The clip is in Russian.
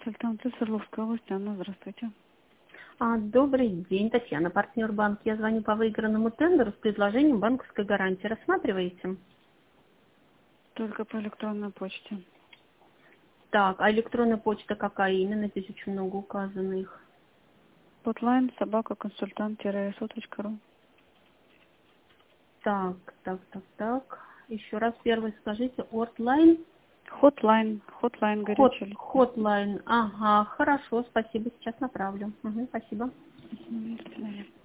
консультанты Свердловской области. Анна, здравствуйте. Добрый день, Татьяна, партнер банк. Я звоню по выигранному тендеру с предложением банковской гарантии. Рассматриваете? Только по электронной почте. Так, а электронная почта какая именно? Здесь очень много указано их. Hotline собака-консультант-су.ру. Так. Еще раз первый скажите. Ortline? Hotline горячая линия. Hotline. Ага, хорошо, спасибо. Сейчас направлю. Спасибо. До свидания.